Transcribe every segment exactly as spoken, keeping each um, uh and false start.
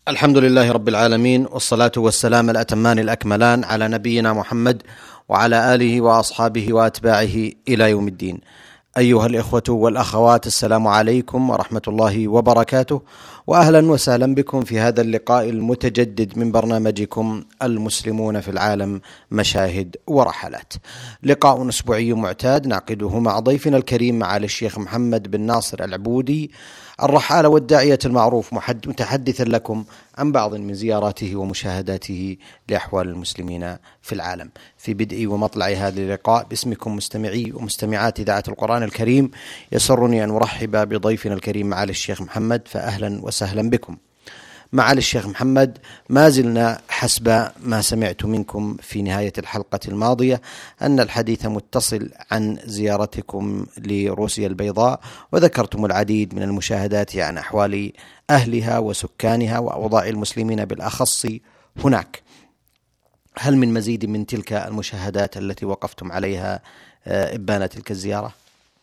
الحمد لله رب العالمين، والصلاة والسلام الأتمان الأكملان على نبينا محمد وعلى آله وأصحابه وأتباعه إلى يوم الدين. أيها الإخوة والأخوات، السلام عليكم ورحمة الله وبركاته، وأهلا وسهلا بكم في هذا اللقاء المتجدد من برنامجكم المسلمون في العالم مشاهد ورحلات. لقاء أسبوعي معتاد نعقده مع ضيفنا الكريم معالي الشيخ محمد بن ناصر العبودي، الرحالة والداعية المعروف، متحدثا لكم عن بعض من زياراته ومشاهداته لأحوال المسلمين في العالم. في بدء ومطلع هذا اللقاء باسمكم مستمعي ومستمعات إذاعة القرآن الكريم، يسرني أن أرحب بضيفنا الكريم معالي الشيخ محمد، فأهلا وسهلا بكم. معالي الشيخ محمد، ما زلنا حسب ما سمعت منكم في نهاية الحلقة الماضية أن الحديث متصل عن زيارتكم لروسيا البيضاء، وذكرتم العديد من المشاهدات عن أحوال أهلها وسكانها وأوضاع المسلمين بالأخص هناك. هل من مزيد من تلك المشاهدات التي وقفتم عليها إبان تلك الزيارة؟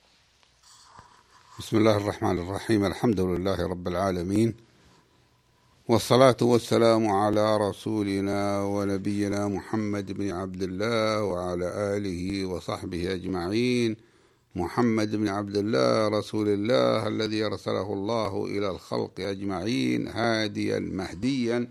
بسم الله الرحمن الرحيم. الحمد لله رب العالمين، والصلاة والسلام على رسولنا ونبينا محمد بن عبد الله وعلى آله وصحبه أجمعين. محمد بن عبد الله رسول الله الذي أرسله الله إلى الخلق أجمعين هاديا مهديا،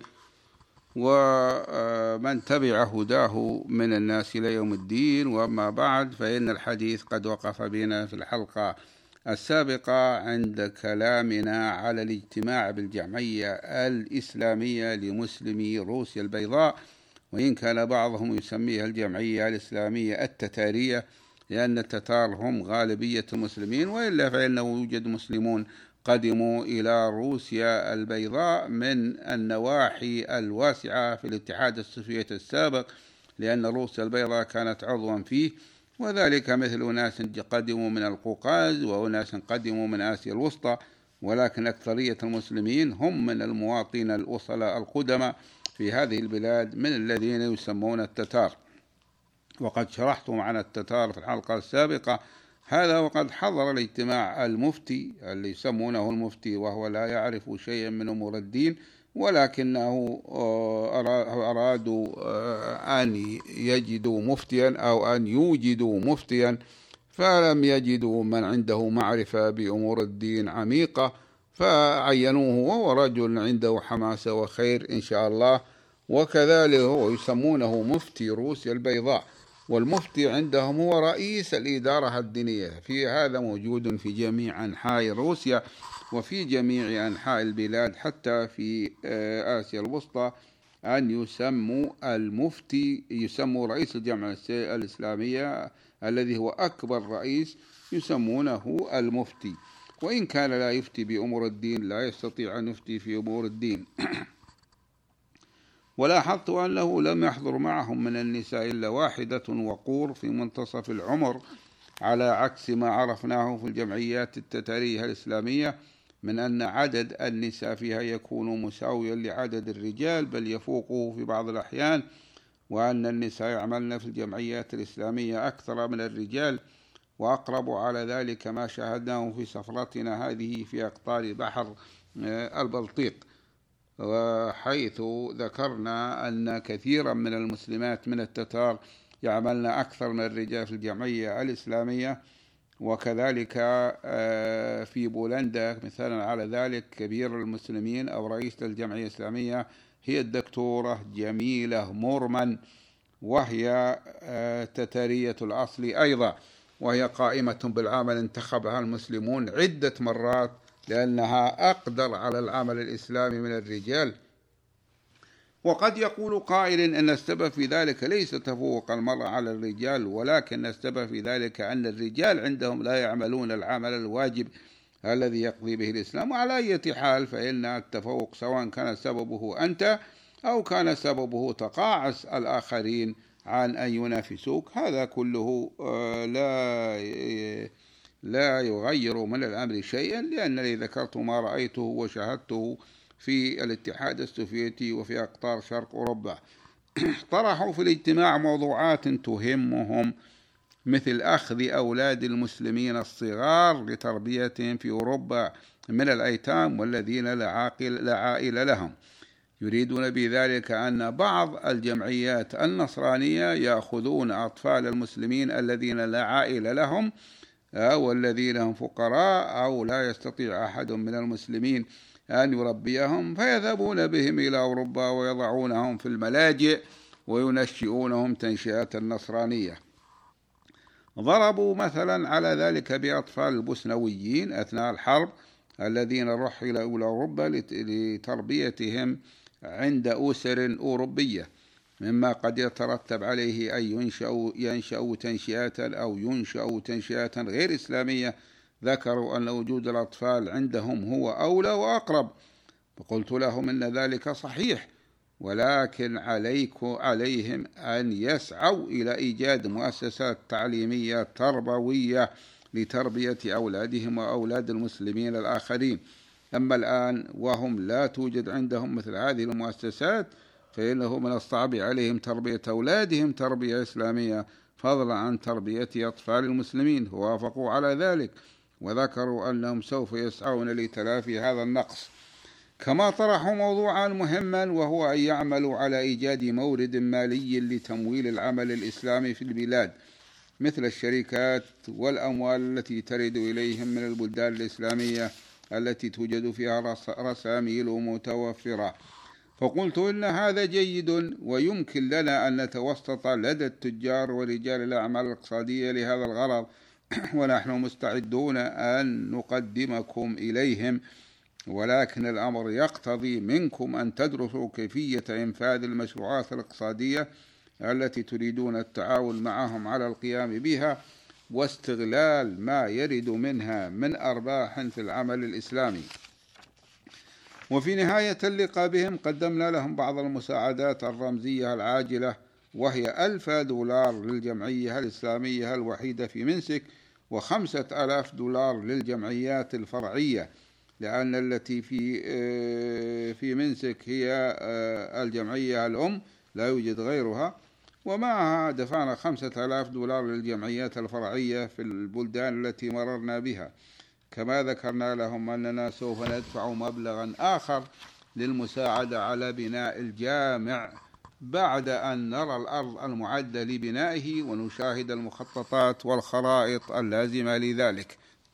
ومن تبع هداه من الناس إلى يوم الدين. وأما بعد، فإن الحديث قد وقف بنا في الحلقة السابقة عند كلامنا على الاجتماع بالجمعية الإسلامية لمسلمي روسيا البيضاء، وإن كان بعضهم يسميها الجمعية الإسلامية التتارية لأن التتار هم غالبية المسلمين، وإلا فإنه يوجد مسلمون قدموا إلى روسيا البيضاء من النواحي الواسعة في الاتحاد السوفيتي السابق، لأن روسيا البيضاء كانت عضوا فيه، وذلك مثل أناس قدموا من القوقاز وأناس قدموا من آسيا الوسطى، ولكن أكثرية المسلمين هم من المواطنين الأصلاء القدماء في هذه البلاد من الذين يسمون التتار. وقد شرحتم عن التتار في الحلقة السابقة هذا، وقد حضر الاجتماع المفتي اللي يسمونه المفتي وهو لا يعرف شيئا من أمور الدين، ولكنه أرادوا أن يجدوا مفتيا أو أن يوجدوا مفتيا، فلم يجدوا من عنده معرفة بأمور الدين عميقة، فعينوه، وهو رجل عنده حماسة وخير إن شاء الله. وكذلك هو يسمونه مفتي روسيا البيضاء، والمفتي عندهم هو رئيس الإدارة الدينية. في هذا موجود في جميع أنحاء روسيا وفي جميع أنحاء البلاد، حتى في آسيا الوسطى، أن يسموا المفتي، يسموا رئيس الجامعة الإسلامية الذي هو أكبر رئيس، يسمونه المفتي. وإن كان لا يفتي بأمور الدين، لا يستطيع أن يفتي في أمور الدين. ولاحظت أنه لم يحضر معهم من النساء إلا واحدة وقور في منتصف العمر، على عكس ما عرفناه في الجمعيات التتارية الإسلامية من أن عدد النساء فيها يكون مساويا لعدد الرجال، بل يفوقه في بعض الأحيان، وأن النساء يعملن في الجمعيات الإسلامية أكثر من الرجال. وأقرب على ذلك ما شاهدناه في سفرتنا هذه في أقطار بحر البلطيق، وحيث ذكرنا أن كثيرا من المسلمات من التتار يعملن أكثر من الرجال في الجمعية الإسلامية. وكذلك في بولندا مثلا على ذلك كبير المسلمين أو رئيس الجمعية الإسلامية هي الدكتورة جميلة مورمان، وهي تتارية الأصل أيضا، وهي قائمة بالعمل، انتخبها المسلمون عدة مرات لأنها أقدر على العمل الإسلامي من الرجال. وقد يقول قائل أن السبب في ذلك ليس تفوق المرأة على الرجال، ولكن السبب في ذلك أن الرجال عندهم لا يعملون العمل الواجب الذي يقضي به الإسلام. وعلى أي حال، فإن التفوق سواء كان سببه أنت أو كان سببه تقاعس الآخرين عن أن ينافسوك، هذا كله لا لا يغير من الأمر شيئا، لأنني ذكرت ما رأيته وشاهدته في الاتحاد السوفيتي وفي أقطار شرق أوروبا. طرحوا في الاجتماع موضوعات تهمهم، مثل أخذ أولاد المسلمين الصغار لتربيتهم في أوروبا من الأيتام والذين لا عائل لهم، يريدون بذلك أن بعض الجمعيات النصرانية يأخذون أطفال المسلمين الذين لا عائلة لهم أو الذين هم فقراء أو لا يستطيع أحد من المسلمين أن يربيهم، فيذهبون بهم إلى أوروبا ويضعونهم في الملاجئ وينشئونهم تنشئة النصرانية. ضربوا مثلا على ذلك بأطفال البوسنويين أثناء الحرب الذين رحلوا إلى أوروبا لتربيتهم عند أسر أوروبية، مما قد يترتب عليه أن ينشأوا, ينشأوا تنشئة أو ينشأوا تنشئة غير إسلامية. ذكروا أن وجود الأطفال عندهم هو أولى وأقرب، فقلت لهم إن ذلك صحيح، ولكن عليكم عليهم أن يسعوا إلى إيجاد مؤسسات تعليمية تربوية لتربية أولادهم وأولاد المسلمين الآخرين. أما الآن وهم لا توجد عندهم مثل هذه المؤسسات، فإنه من الصعب عليهم تربية أولادهم تربية إسلامية فضلا عن تربية أطفال المسلمين. ووافقوا على ذلك وذكروا أنهم سوف يسعون لتلافي هذا النقص. كما طرحوا موضوعا مهما، وهو أن يعملوا على إيجاد مورد مالي لتمويل العمل الإسلامي في البلاد، مثل الشركات والأموال التي ترد إليهم من البلدان الإسلامية التي توجد فيها رساميل متوفرة. فقلت إن هذا جيد ويمكن لنا أن نتوسط لدى التجار ورجال الأعمال الاقتصادية لهذا الغرض، ونحن مستعدون أن نقدمكم إليهم، ولكن الأمر يقتضي منكم أن تدرسوا كيفية إنفاذ المشروعات الاقتصادية التي تريدون التعاون معهم على القيام بها، واستغلال ما يرد منها من أرباح في العمل الإسلامي. وفي نهاية اللقاء بهم قدمنا لهم بعض المساعدات الرمزية العاجلة، وهي ألف دولار للجمعية الإسلامية الوحيدة في منسك، وخمسة ألاف دولار للجمعيات الفرعية، لأن التي في في منسك هي الجمعية الأم لا يوجد غيرها، ومعها دفعنا خمسة آلاف دولار للجمعيات الفرعية في البلدان التي مررنا بها. كما ذكرنا لهم أننا سوف ندفع مبلغا آخر للمساعدة على بناء الجامع بعد أن نرى الأرض المعدة لبنائه ونشاهد المخططات والخرائط اللازمة لذلك.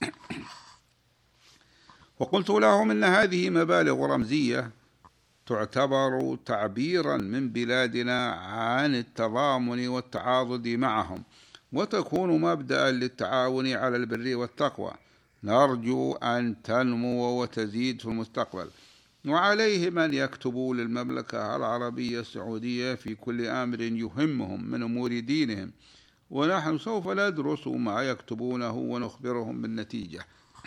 وقلت لهم إن هذه مبالغ رمزية تعتبر تعبيرا من بلادنا عن التضامن والتعاضد معهم، وتكون مبدأ للتعاون على البر والتقوى، نرجو أن تنمو وتزيد في المستقبل. وعليهم أن يكتبوا للمملكة العربية السعودية في كل أمر يهمهم من أمور دينهم، ونحن سوف ندرس ما يكتبونه ونخبرهم بالنتيجة.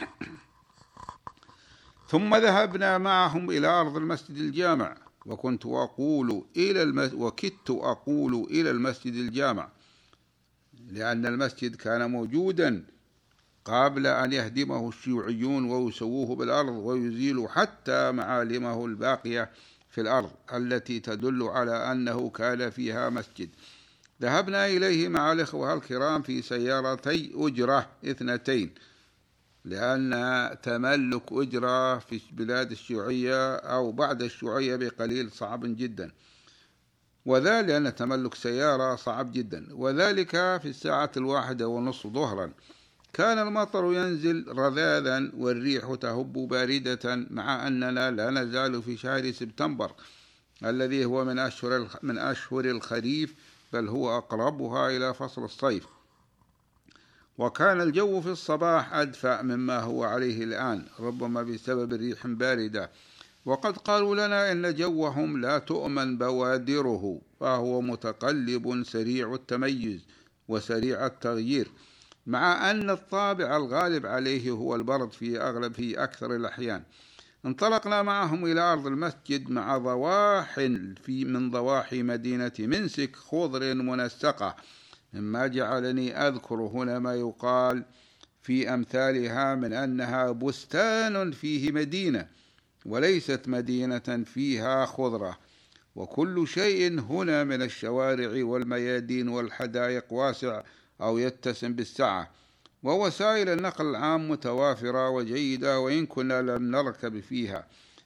ثم ذهبنا معهم إلى أرض المسجد الجامع، وكنت أقول إلى المس... وكدت أقول إلى المسجد الجامع، لأن المسجد كان موجودا قبل أن يهدمه الشيوعيون ويسووه بالأرض ويزيلوا حتى معالمه الباقية في الأرض التي تدل على أنه كان فيها مسجد. ذهبنا إليه مع الإخوة الكرام في سيارتي أجرة اثنتين، لأن تملك أجرة في بلاد الشيوعية أو بعد الشيوعية بقليل صعب جدا، وذلك أن تملك سيارة صعب جدا، وذلك في الساعة الواحدة ونصف ظهرا. كان المطر ينزل رذاذا والريح تهب باردة، مع أننا لا نزال في شهر سبتمبر الذي هو من أشهر من أشهر الخريف، بل هو أقربها إلى فصل الصيف. وكان الجو في الصباح أدفأ مما هو عليه الآن، ربما بسبب ريح باردة. وقد قالوا لنا إن جوهم لا تؤمن بوادره، فهو متقلب سريع التميز وسريع التغيير، مع أن الطابع الغالب عليه هو البرد في أغلب في أكثر الأحيان. انطلقنا معهم إلى أرض المسجد مع ضواح في من ضواحي مدينة منسك خضر منسقة، مما جعلني أذكر هنا ما يقال في أمثالها من أنها بستان فيه مدينة وليست مدينة فيها خضرة. وكل شيء هنا من الشوارع والميادين والحدائق واسع أو يتسم بالسعة، ووسائل النقل العام متوافرة وجيدة، وإن كنا لم نركب فيها.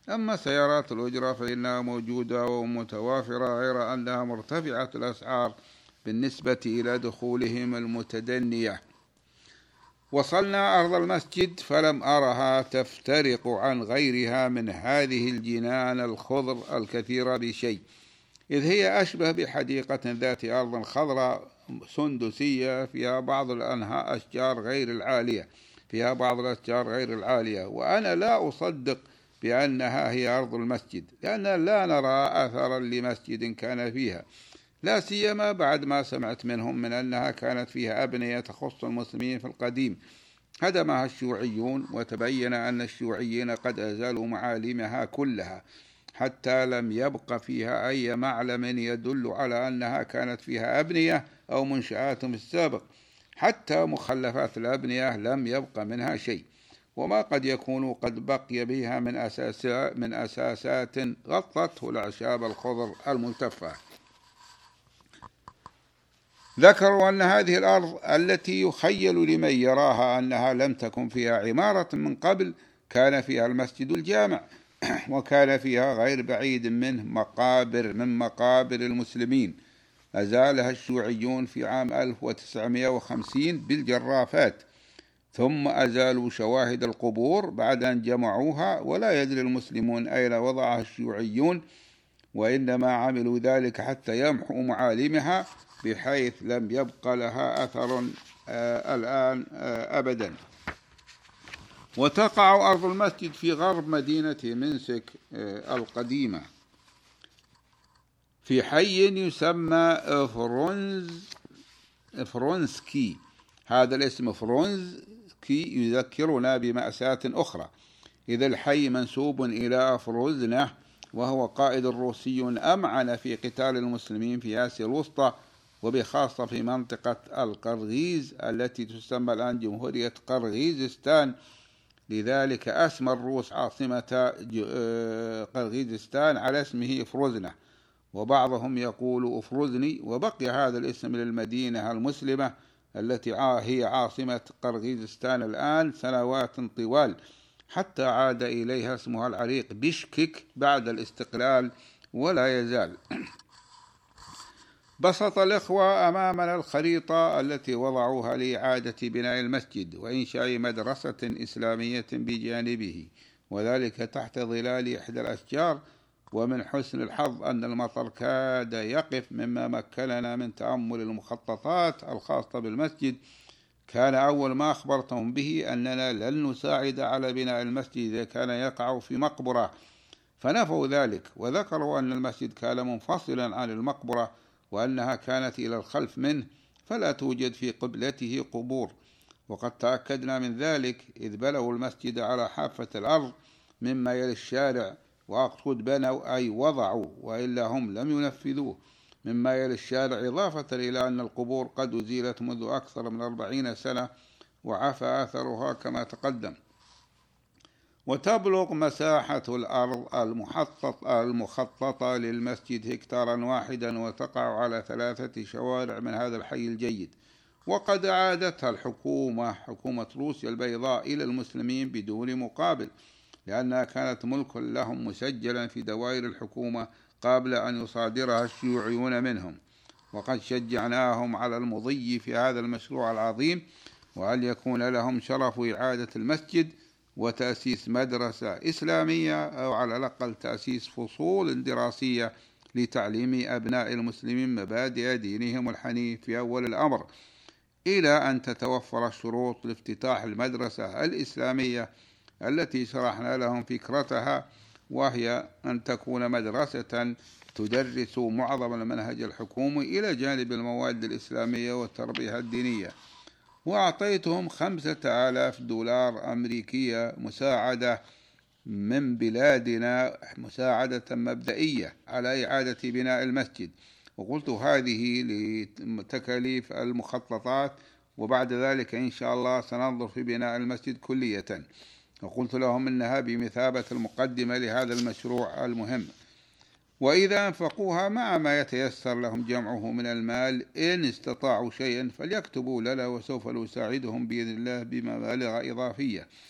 أما سيارات الأجرة فإنها موجودة ومتوافرة، غير أنها مرتفعة الأسعار بالنسبة إلى دخولهم المتدنية. وصلنا أرض المسجد فلم أرها تفترق عن غيرها من هذه الجنان الخضر الكثيرة بشيء، إذ هي أشبه بحديقة ذات أرض خضراء سندسية فيها بعض الأنهاء أشجار غير العالية فيها بعض الأشجار غير العالية وأنا لا أصدق بأنها هي أرض المسجد، لأننا لا نرى أثرا لمسجد كان فيها، لا سيما بعد ما سمعت منهم من أنها كانت فيها أبنية تخص المسلمين في القديم هدمها الشيوعيون، وتبين أن الشيوعيين قد أزالوا معالمها كلها حتى لم يبق فيها أي معلم يدل على أنها كانت فيها أبنية أو منشآت في السابق، حتى مخلفات الأبنية لم يبق منها شيء، وما قد يكون قد بقي بها من أساسات, من أساسات غطته الأعشاب الخضر الملتفة. ذكروا أن هذه الأرض التي يخيل لمن يراها أنها لم تكن فيها عمارة من قبل كان فيها المسجد الجامع، وكان فيها غير بعيد منه مقابر من مقابر المسلمين أزالها الشيوعيون في عام ألف وتسعمائة وخمسين بالجرافات، ثم أزالوا شواهد القبور بعد أن جمعوها، ولا يدري المسلمون أين وضعها الشيوعيون، وإنما عملوا ذلك حتى يمحوا معالمها بحيث لم يبق لها أثر آه الآن آه أبدا. وتقع أرض المسجد في غرب مدينة منسك آه القديمة في حي يسمى فرونز فرونسكي. هذا الاسم فرونسكي يذكرنا بمأساة أخرى، إذا الحي منسوب إلى فروزنة، وهو قائد روسي أمعن في قتال المسلمين في آسيا الوسطى، وبخاصة في منطقة القرغيز التي تسمى الآن جمهورية قرغيزستان، لذلك أسمى الروس عاصمة قرغيزستان على اسمه فروزنة، وبعضهم يقول أفروزني، وبقي هذا الاسم للمدينة المسلمة التي هي عاصمة قرغيزستان الآن سنوات طوال، حتى عاد إليها اسمها العريق بشكك بعد الاستقلال ولا يزال. بسط الإخوة أمامنا الخريطة التي وضعوها لإعادة بناء المسجد وإنشاء مدرسة إسلامية بجانبه، وذلك تحت ظلال إحدى الأشجار، ومن حسن الحظ أن المطر كاد يقف مما مكننا من تأمل المخططات الخاصة بالمسجد. كان أول ما أخبرتهم به أننا لن نساعد على بناء المسجد إذا كان يقع في مقبرة، فنفوا ذلك وذكروا أن المسجد كان منفصلا عن المقبرة وأنها كانت إلى الخلف منه فلا توجد في قبلته قبور، وقد تأكدنا من ذلك إذ بنوا المسجد على حافة الأرض مما يلي الشارع، وأقصد بنوا أي وضعوا وإلا هم لم ينفذوه مما يلي الشارع، إضافة إلى أن القبور قد أزيلت منذ أكثر من أربعين سنة وعفى أثرها كما تقدم. وتبلغ مساحة الأرض المخططة للمسجد هكتارا واحدا، وتقع على ثلاثة شوارع من هذا الحي الجيد، وقد أعادتها الحكومة حكومة روسيا البيضاء إلى المسلمين بدون مقابل، لأنها كانت ملك لهم مسجلا في دوائر الحكومة قبل أن يصادرها الشيوعيون منهم، وقد شجعناهم على المضي في هذا المشروع العظيم، وأن يكون لهم شرف إعادة المسجد وتأسيس مدرسة إسلامية، أو على الأقل تأسيس فصول دراسية لتعليم أبناء المسلمين مبادئ دينهم الحنيف في أول الأمر، إلى أن تتوفر الشروط لافتتاح المدرسة الإسلامية التي شرحنا لهم فكرتها، وهي أن تكون مدرسة تدرس معظم المنهج الحكومي إلى جانب المواد الإسلامية والتربية الدينية. وأعطيتهم خمسة آلاف دولار أمريكية مساعدة من بلادنا، مساعدة مبدئية على إعادة بناء المسجد، وقلت هذه لتكاليف المخططات، وبعد ذلك إن شاء الله سننظر في بناء المسجد كلية، وقلت لهم إنها بمثابة المقدمة لهذا المشروع المهم، وإذا أنفقوها مع ما يتيسر لهم جمعه من المال إن استطاعوا شيئا فليكتبوا لنا وسوف نساعدهم بإذن الله بمبالغ إضافية.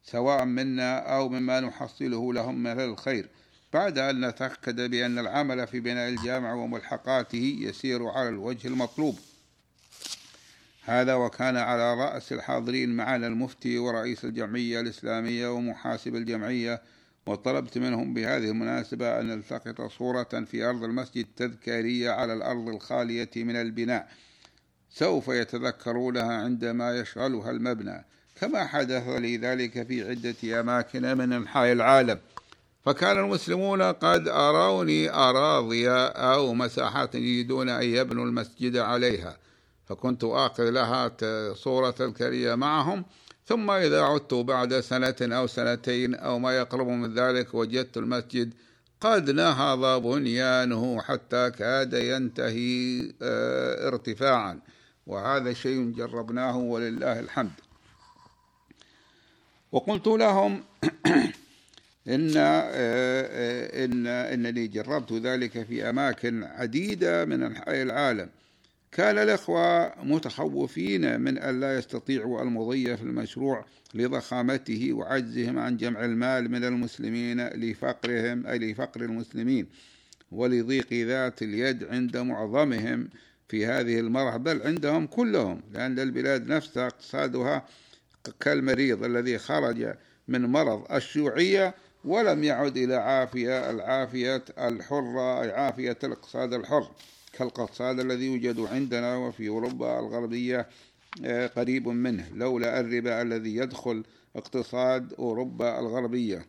سواء منا أو مما نحصله لهم من الخير، بعد أن نتأكد بأن العمل في بناء الجامع وملحقاته يسير على الوجه المطلوب. هذا وكان على رأس الحاضرين معنا المفتي ورئيس الجمعية الإسلامية ومحاسب الجمعية، وطلبت منهم بهذه المناسبة أن نلتقط صورة في أرض المسجد تذكارية على الأرض الخالية من البناء سوف يتذكرونها عندما يشغلها المبنى، كما حدث لي ذلك في عدة أماكن من أنحاء العالم. فكان المسلمون قد أروني أراضي أو مساحات يريدون أن يبنوا المسجد عليها، فكنت آخذ لها صورة تذكارية معهم، ثم إذا عدت بعد سنة أو سنتين أو ما يقرب من ذلك وجدت المسجد قد نهض بنيانه حتى كاد ينتهي ارتفاعا، وهذا شيء جربناه ولله الحمد. وقلت لهم إن إن إنني جربت ذلك في أماكن عديدة من أنحاء العالم. كان الإخوة متخوفين من أن لا يستطيعوا المضي في المشروع لضخامته وعجزهم عن جمع المال من المسلمين لفقرهم أي لفقر المسلمين ولضيق ذات اليد عند معظمهم في هذه المرحلة، بل عندهم كلهم، لأن البلاد نفسها اقتصادها كالمريض الذي خرج من مرض الشيوعية ولم يعد إلى عافية العافية الحرة أي عافية الاقتصاد الحر كالاقتصاد الذي يوجد عندنا وفي أوروبا الغربية قريب منه، لولا الربا الذي يدخل اقتصاد أوروبا الغربية.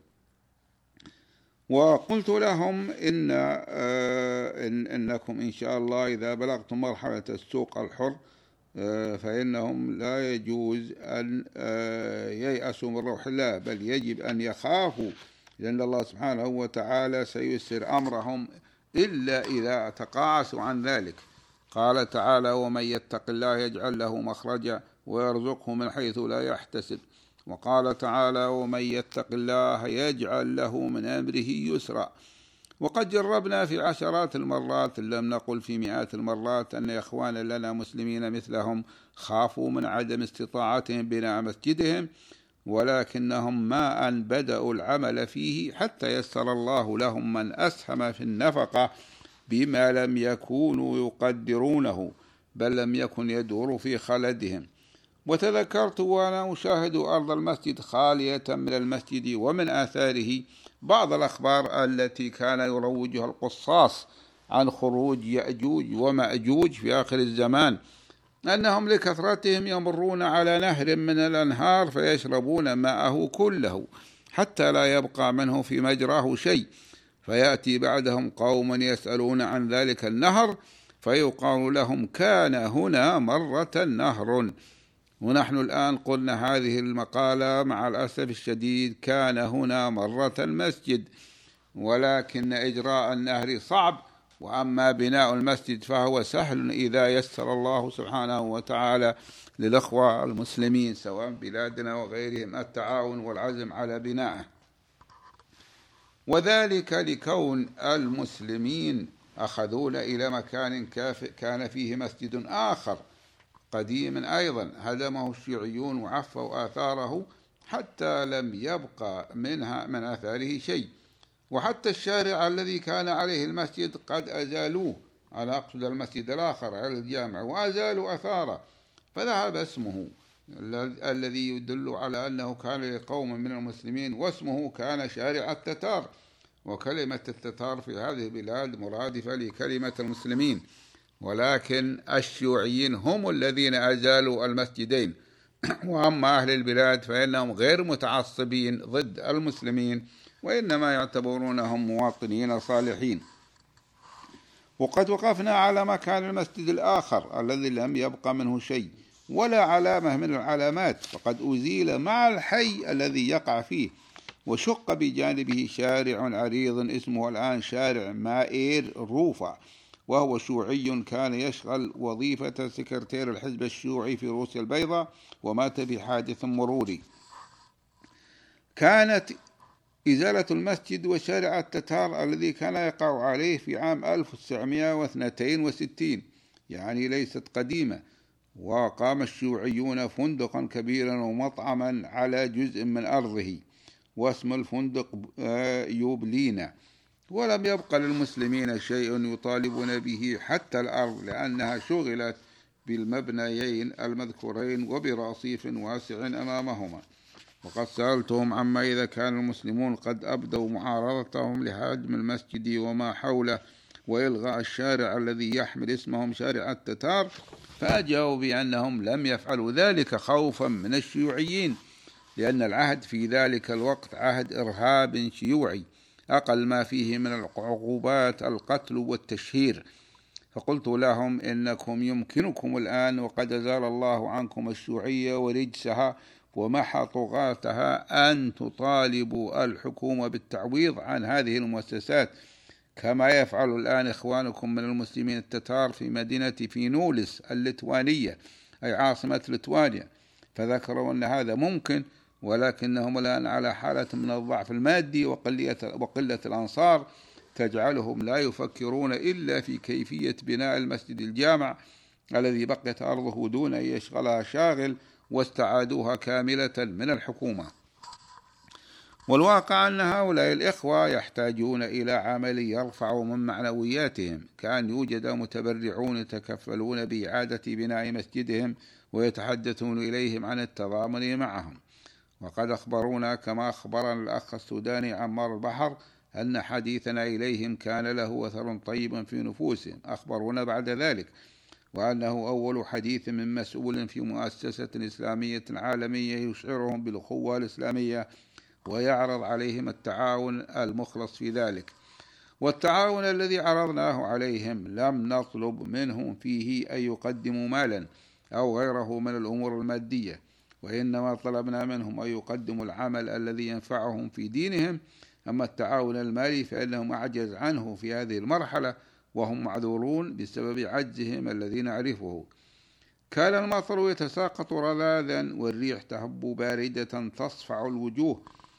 وقلت لهم إن, إن إنكم إن شاء الله إذا بلغتم مرحلة السوق الحر فإنهم لا يجوز أن ييأسوا من روح الله، بل يجب أن يخافوا، لأن الله سبحانه وتعالى سيسر أمرهم إلا إذا تقاعسوا عن ذلك. قال تعالى: ومن يتق الله يجعل له مخرجا ويرزقه من حيث لا يحتسب. وقال تعالى: ومن يتق الله يجعل له من أمره يسرا. وقد جربنا في عشرات المرات إن لم نقل في مئات المرات أن إخوانا لنا مسلمين مثلهم خافوا من عدم استطاعتهم بناء مسجدهم، ولكنهم ما أن بدأوا العمل فيه حتى يسر الله لهم من أسهم في النفقة بما لم يكونوا يقدرونه، بل لم يكن يدور في خلدهم. وتذكرت وأنا أشاهد أرض المسجد خالية من المسجد ومن آثاره بعض الأخبار التي كان يروجها القصاص عن خروج يأجوج ومأجوج في آخر الزمان، أنهم لكثرتهم يمرون على نهر من الأنهار فيشربون ماءه كله حتى لا يبقى منه في مجراه شيء، فيأتي بعدهم قوم يسألون عن ذلك النهر فيقال لهم كان هنا مرة نهر. ونحن الآن قلنا هذه المقالة مع الأسف الشديد كان هنا مرة مسجد، ولكن إجراء النهر صعب، وأما بناء المسجد فهو سهل إذا يسر الله سبحانه وتعالى للأخوة المسلمين سواء بلادنا وغيرهم التعاون والعزم على بنائه. وذلك لكون المسلمين أخذون إلى مكان كان فيه مسجد آخر قديما أيضا هدمه الشيوعيون وعفوا آثاره حتى لم يبقى منها من آثاره شيء، وحتى الشارع الذي كان عليه المسجد قد أزالوه، أنا أقصد المسجد الآخر على الجامع، وأزالوا أثاره، فذهب اسمه الذي يدل على أنه كان لقوم من المسلمين، واسمه كان شارع التتار، وكلمة التتار في هذه البلاد مرادفة لكلمة المسلمين، ولكن الشيوعيين هم الذين أزالوا المسجدين، وأما أهل البلاد فإنهم غير متعصبين ضد المسلمين وإنما يعتبرونهم مواطنين صالحين. وقد وقفنا على مكان المسجد الآخر الذي لم يبقى منه شيء ولا علامة من العلامات، فقد أزيل مع الحي الذي يقع فيه، وشق بجانبه شارع عريض اسمه الآن شارع مائير روفا، وهو شيوعي كان يشغل وظيفة سكرتير الحزب الشيوعي في روسيا البيضاء ومات في حادث مروري. كانت إزالة المسجد وشارع التتار الذي كان يقع عليه في عام ألف وتسعمائة واثنين وستين، يعني ليست قديمة، وقام الشيوعيون فندقا كبيرا ومطعما على جزء من أرضه واسم الفندق يوبلينا، ولم يبق للمسلمين شيء يطالبون به حتى الأرض، لأنها شغلت بالمبنيين المذكورين وبرصيف واسع أمامهما. وقد سألتهم عما إذا كان المسلمون قد أبدوا معارضتهم لهدم المسجد وما حوله وإلغاء الشارع الذي يحمل اسمهم شارع التتار، فأجابوا بأنهم لم يفعلوا ذلك خوفا من الشيوعيين، لأن العهد في ذلك الوقت عهد إرهاب شيوعي أقل ما فيه من العقوبات القتل والتشهير. فقلت لهم إنكم يمكنكم الآن وقد أزال الله عنكم الشيوعية ورجسها ومحى طغاتها أن تطالبوا الحكومة بالتعويض عن هذه المؤسسات، كما يفعل الآن إخوانكم من المسلمين التتار في مدينة فينولس اللتوانية أي عاصمة لتوانيا. فذكروا أن هذا ممكن، ولكنهم الآن على حالة من الضعف المادي وقلة الأنصار تجعلهم لا يفكرون إلا في كيفية بناء المسجد الجامع الذي بقيت أرضه دون أن يشغلها شاغل، واستعادوها كاملة من الحكومة. والواقع أن هؤلاء الإخوة يحتاجون إلى عمل يرفع من معنوياتهم، كأن يوجد متبرعون يتكفلون بإعادة بناء مسجدهم ويتحدثون إليهم عن التضامن معهم. وقد أخبرونا كما أخبرنا الأخ السوداني عمار البحر أن حديثنا إليهم كان له أثر طيب في نفوسهم. أخبرونا بعد ذلك وأنه أول حديث من مسؤول في مؤسسة إسلامية عالمية يشعرهم بالأخوة الإسلامية ويعرض عليهم التعاون المخلص في ذلك. والتعاون الذي عرضناه عليهم لم نطلب منهم فيه أن يقدموا مالا أو غيره من الأمور المادية، وإنما طلبنا منهم أن يقدموا العمل الذي ينفعهم في دينهم. أما التعاون المالي فإنهم أعجز عنه في هذه المرحلة، وهم معذورون بسبب عجزهم الذي نعرفه. كان المطر يتساقط رذاذا والريح تهب باردة تصفع الوجوه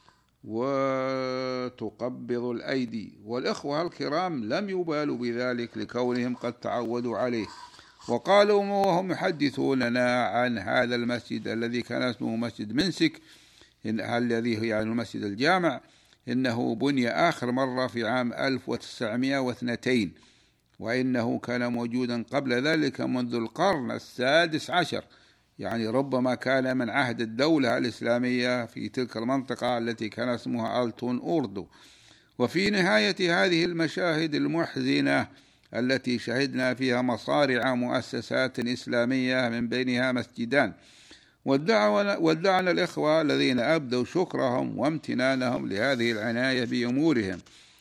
وتقبض الأيدي، والإخوة الكرام لم يبالوا بذلك لكونهم قد تعودوا عليه. وقالوا وهم يحدثوننا عن هذا المسجد الذي كان اسمه مسجد منسك الذي هو يعني المسجد الجامع، إنه بني آخر مرة في عام ألف وتسعمائة واثنين، وإنه كان موجودا قبل ذلك منذ القرن السادس عشر، يعني ربما كان من عهد الدولة الإسلامية في تلك المنطقة التي كان اسمها ألتون أوردو. وفي نهاية هذه المشاهد المحزنة التي شهدنا فيها مصارع مؤسسات إسلامية من بينها مسجدان، ودعنا الإخوة الذين أبدوا شكرهم وامتنانهم لهذه العناية بأمورهم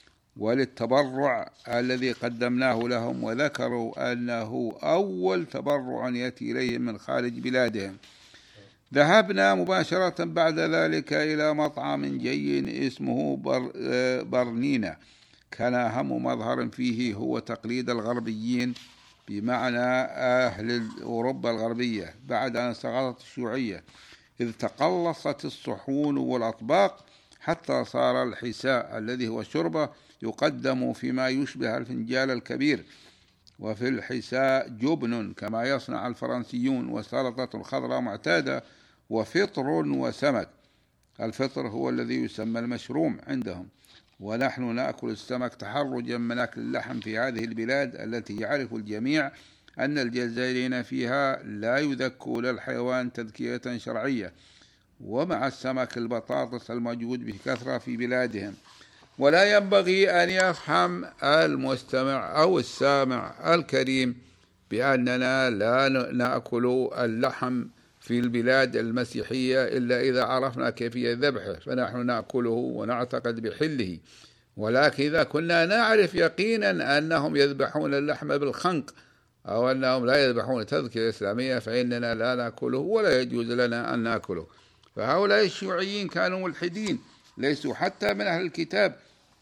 وللتبرع الذي قدمناه لهم، وذكروا أنه أول تبرع يأتي إليهم من خارج بلادهم. ذهبنا مباشرة بعد ذلك إلى مطعم جيد اسمه بر برنينا، كان أهم مظهر فيه هو تقليد الغربيين بمعنى أهل أوروبا الغربية بعد أن سقطت الشيوعية، إذ تقلصت الصحون والأطباق حتى صار الحساء الذي هو شربة يقدم فيما يشبه الفنجال الكبير، وفي الحساء جبن كما يصنع الفرنسيون، وسلطة خضراء معتادة، وفطر وسمك. الفطر هو الذي يسمى المشروم عندهم، ونحن نأكل السمك تحرجا من أكل اللحم في هذه البلاد التي يعرف الجميع أن الجزائريين فيها لا يذكون الحيوان تذكية شرعية، ومع السمك البطاطس الموجود بكثرة في بلادهم. ولا ينبغي أن يفهم المستمع أو السامع الكريم بأننا لا نأكل اللحم في البلاد المسيحية إلا إذا عرفنا كيفية ذبحه، فنحن نأكله ونعتقد بحله. ولكن إذا كنا نعرف يقينا أنهم يذبحون اللحم بالخنق أو أنهم لا يذبحون تذكية إسلامية فإننا لا نأكله ولا يجوز لنا أن نأكله. فهؤلاء الشيوعيين كانوا ملحدين، ليسوا حتى من أهل الكتاب،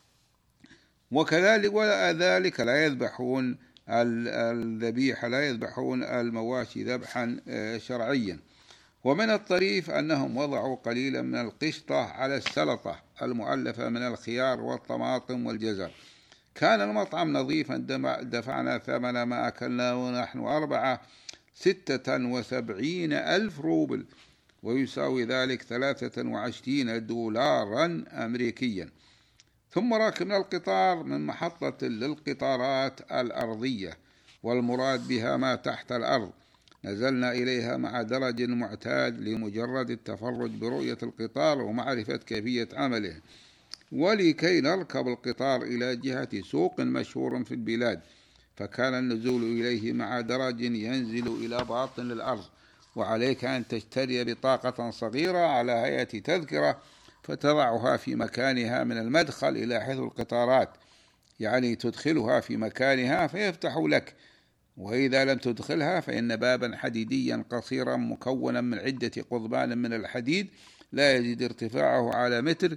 وكذلك ولا ذلك لا يذبحون الذبيحة، لا يذبحون المواشي ذبحا شرعيا. ومن الطريف أنهم وضعوا قليلا من القشطة على السلطة المؤلفة من الخيار والطماطم والجزر. كان المطعم نظيفا، دفعنا ثمن ما أكلنا ونحن أربعة، ستة وسبعين ألف روبل، ويساوي ذلك ثلاثة وعشرين دولارا أمريكيا. ثم ركبنا القطار من محطة للقطارات الأرضية، والمراد بها ما تحت الأرض. نزلنا إليها مع درج معتاد لمجرد التفرج برؤية القطار ومعرفة كيفية عمله، ولكي نركب القطار إلى جهة سوق مشهور في البلاد، فكان النزول إليه مع درج ينزل إلى باطن الأرض، وعليك أن تشتري بطاقة صغيرة على هيئة تذكرة فتضعها في مكانها من المدخل إلى حيث القطارات، يعني تدخلها في مكانها فيفتح لك، وإذا لم تدخلها فإن بابا حديديا قصيرا مكونا من عدة قضبان من الحديد لا يزيد ارتفاعه على متر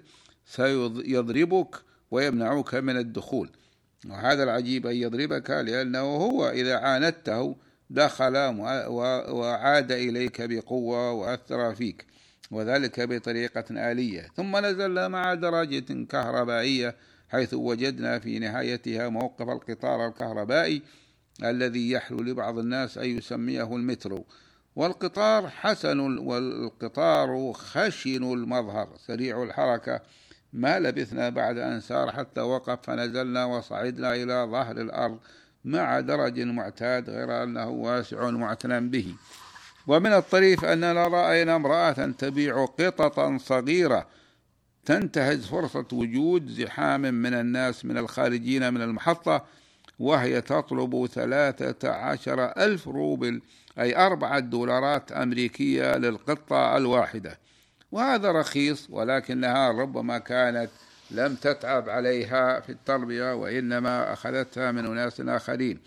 سيضربك ويمنعك من الدخول. وهذا العجيب أن يضربك لأنه هو إذا عاندته دخل وعاد إليك بقوة وأثر فيك، وذلك بطريقة آلية. ثم نزلنا مع درجة كهربائية حيث وجدنا في نهايتها موقف القطار الكهربائي الذي يحلو لبعض الناس أن يسميه المترو. والقطار حسن والقطار خشن المظهر سريع الحركة. ما لبثنا بعد أن سار حتى وقف، فنزلنا وصعدنا إلى ظهر الأرض مع درج معتاد، غير أنه واسع معتنى به. ومن الطريف أننا رأينا امرأة تبيع قططا صغيرة تنتهز فرصة وجود زحام من الناس من الخارجين من المحطة، وهي تطلب ثلاثة عشر ألف روبل، أي أربعة دولارات أمريكية للقطة الواحدة. وهذا رخيص، ولكنها ربما كانت لم تتعب عليها في التربية، وإنما أخذتها من أناس آخرين.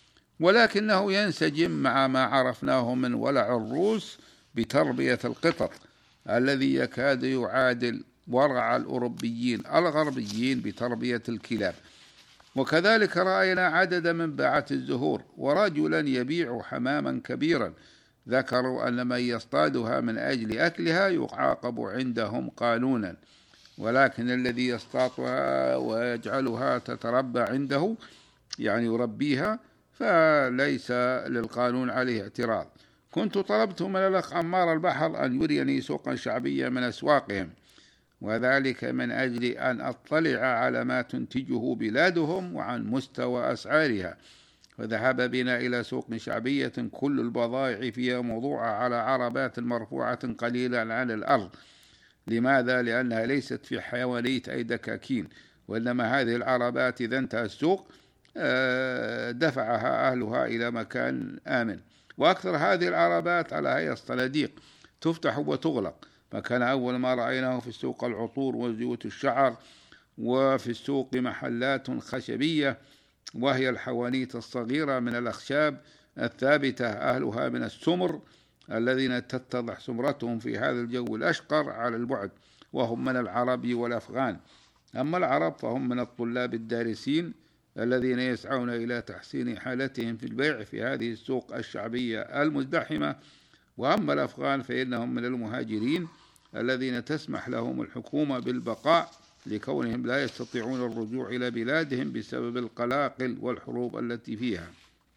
ولكنه ينسجم مع ما عرفناه من ولع الروس بتربية القطط، الذي يكاد يعادل ورع الأوروبيين الغربيين بتربية الكلاب. وكذلك رأينا عدد من باعة الزهور، ورجلا يبيع حماما كبيرا. ذكروا أن من يصطادها من أجل أكلها يعاقب عندهم قانونا، ولكن الذي يصطادها ويجعلها تتربى عنده، يعني يربيها، فليس للقانون عليه اعتراض. كنت طلبت من الأخ عمار البحر أن يريني سوقا شعبيا من أسواقهم، وذلك من أجل أن أطلع على ما تنتجه بلادهم وعن مستوى أسعارها. فذهب بنا إلى سوق شعبية كل البضائع فيها موضوعة على عربات مرفوعة قليلا عن الأرض. لماذا؟ لأنها ليست في حيوانية أي دكاكين، وإنما هذه العربات إذا انتهى السوق دفعها أهلها إلى مكان آمن. وأكثر هذه العربات على هيئة صناديق تفتح وتغلق. فكان أول ما رأيناه في السوق العطور وزيوت الشعر، وفي السوق محلات خشبية وهي الحوانيت الصغيرة من الأخشاب الثابتة أهلها من السمر الذين تتضح سمرتهم في هذا الجو الأشقر على البعد، وهم من العرب والأفغان. أما العرب فهم من الطلاب الدارسين الذين يسعون إلى تحسين حالتهم في البيع في هذه السوق الشعبية المزدحمة. وأما الأفغان فإنهم من المهاجرين الذين تسمح لهم الحكومة بالبقاء لكونهم لا يستطيعون الرجوع إلى بلادهم بسبب القلاقل والحروب التي فيها.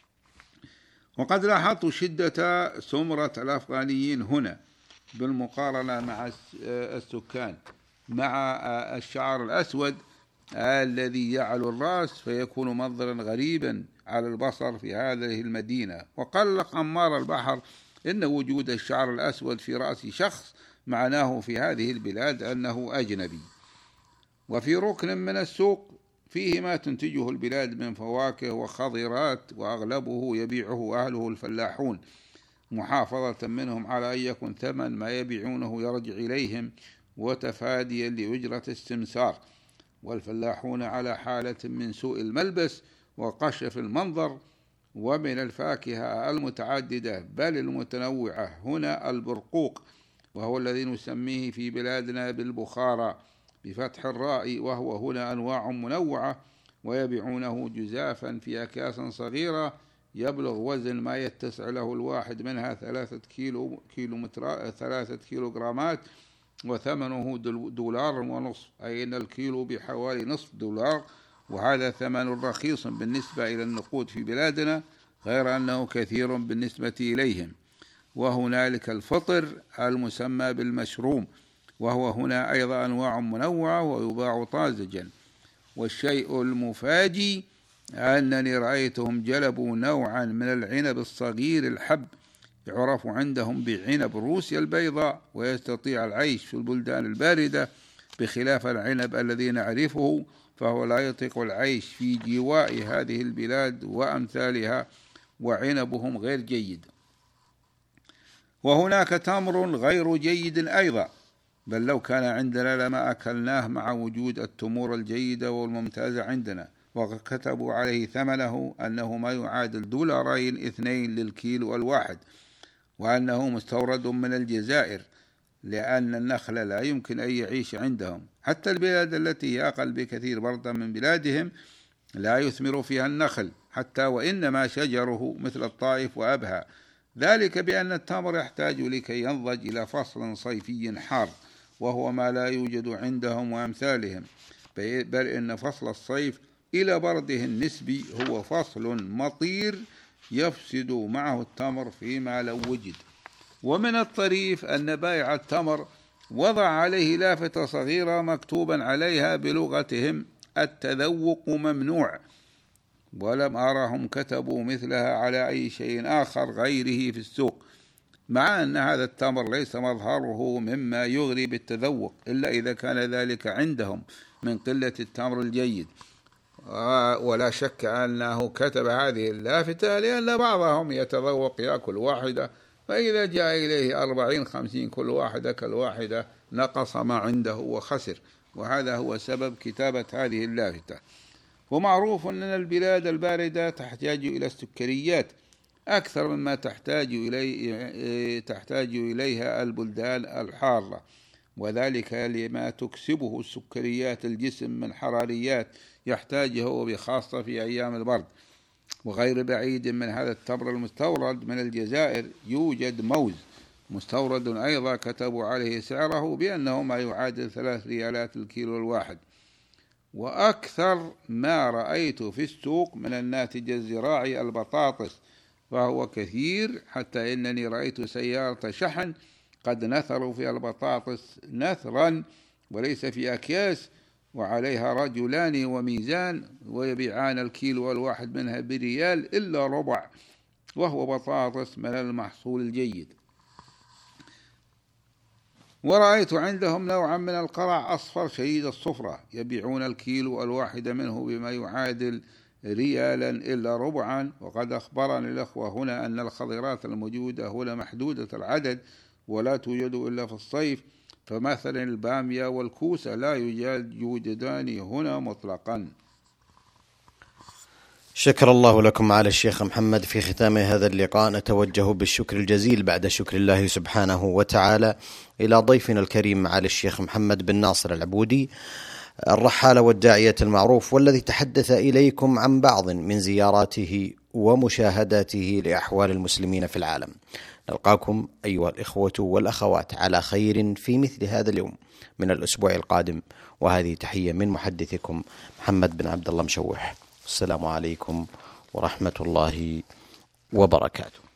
وقد لاحظت شدة سمرة الأفغانيين هنا بالمقارنة مع السكان، مع الشعر الأسود الذي يعلو الرأس، فيكون منظرا غريبا على البصر في هذه المدينة. وقال لك عمار البحر إن وجود الشعر الأسود في رأس شخص معناه في هذه البلاد أنه أجنبي. وفي ركن من السوق فيه ما تنتجه البلاد من فواكه وخضرات، وأغلبه يبيعه أهله الفلاحون، محافظة منهم على أن يكون ثمن ما يبيعونه يرجع إليهم وتفاديا لأجرة السمسار. والفلاحون على حالة من سوء الملبس وقشف المنظر. ومن الفاكهة المتعددة بل المتنوعة هنا البرقوق، وهو الذي نسميه في بلادنا بالبخارى بفتح الراء، وهو هنا أنواع منوعة، ويبيعونه جزافا في أكياس صغيرة يبلغ وزن ما يتسع له الواحد منها ثلاثة كيلو كيلو متر ثلاثة كيلو جرامات، وثمنه دولار ونصف، أي أن الكيلو بحوالي نصف دولار، وهذا ثمن رخيص بالنسبة إلى النقود في بلادنا. غير أنه كثير بالنسبة إليهم. وهنالك الفطر المسمى بالمشروم، وهو هنا أيضا أنواع منوعة ويباع طازجا. والشيء المفاجئ أنني رأيتهم جلبوا نوعا من العنب الصغير الحب يعرف عندهم بعنب روسيا البيضاء، ويستطيع العيش في البلدان الباردة، بخلاف العنب الذي نعرفه فهو لا يطيق العيش في جواء هذه البلاد وأمثالها، وعنبهم غير جيد. وهناك تمر غير جيد أيضا، بل لو كان عندنا لما أكلناه مع وجود التمور الجيدة والممتازة عندنا. وقد كتبوا عليه ثمنه أنه ما يعادل دولارين اثنين للكيلو الواحد، وأنه مستورد من الجزائر، لأن النخل لا يمكن أن يعيش عندهم. حتى البلاد التي هي أقل بكثير بردا من بلادهم لا يثمر فيها النخل، حتى وإنما شجره مثل الطائف وأبها، ذلك بأن التمر يحتاج لكي ينضج إلى فصل صيفي حار، وهو ما لا يوجد عندهم وأمثالهم، بل إن فصل الصيف إلى برده النسبي هو فصل مطير يفسد معه التمر فيما لو وجد. ومن الطريف أن بائع التمر وضع عليه لافتة صغيرة مكتوبا عليها بلغتهم التذوق ممنوع، ولم أرهم كتبوا مثلها على أي شيء آخر غيره في السوق، مع أن هذا التمر ليس مظهره مما يغري بالتذوق إلا إذا كان ذلك عندهم من قلة التمر الجيد. ولا شك أنه كتب هذه اللافتة لأن بعضهم يتذوق يأكل واحدة، فإذا جاء إليه أربعين خمسين كل واحدة كالواحدة نقص ما عنده وخسر، وهذا هو سبب كتابة هذه اللافتة. ومعروف أن البلاد الباردة تحتاج إلى السكريات أكثر مما تحتاج إليه تحتاج إليها البلدان الحارة، وذلك لما تكسبه السكريات الجسم من حراريات يحتاجه بخاصة في أيام البرد. وغير بعيد من هذا التمر المستورد من الجزائر يوجد موز مستورد أيضا كتبوا عليه سعره بأنه ما يعادل ثلاث ريالات الكيلو الواحد. وأكثر ما رأيت في السوق من الناتج الزراعي البطاطس، فهو كثير حتى إنني رأيت سيارة شحن قد نثروا في البطاطس نثرا وليس في أكياس، وعليها رجلان وميزان، ويبيعان الكيلو الواحد منها بريال إلا ربع، وهو بطاطس من المحصول الجيد. ورأيت عندهم نوعا من القرع أصفر شديد الصفرة يبيعون الكيلو الواحد منه بما يعادل ريالا إلا ربعا. وقد أخبرني الأخوة هنا أن الخضرات الموجودة هنا محدودة العدد ولا توجد إلا في الصيف، فمثلا البامية والكوسة لا يوجدان هنا مطلقا. شكر الله لكم على الشيخ محمد. في ختام هذا اللقاء نتوجه بالشكر الجزيل بعد شكر الله سبحانه وتعالى إلى ضيفنا الكريم على الشيخ محمد بن ناصر العبودي، الرحالة والداعية المعروف، والذي تحدث إليكم عن بعض من زياراته ومشاهداته لأحوال المسلمين في العالم. نلقاكم أيها الإخوة والأخوات على خير في مثل هذا اليوم من الأسبوع القادم، وهذه تحية من محدثكم محمد بن عبد الله مشوح. السلام عليكم ورحمة الله وبركاته.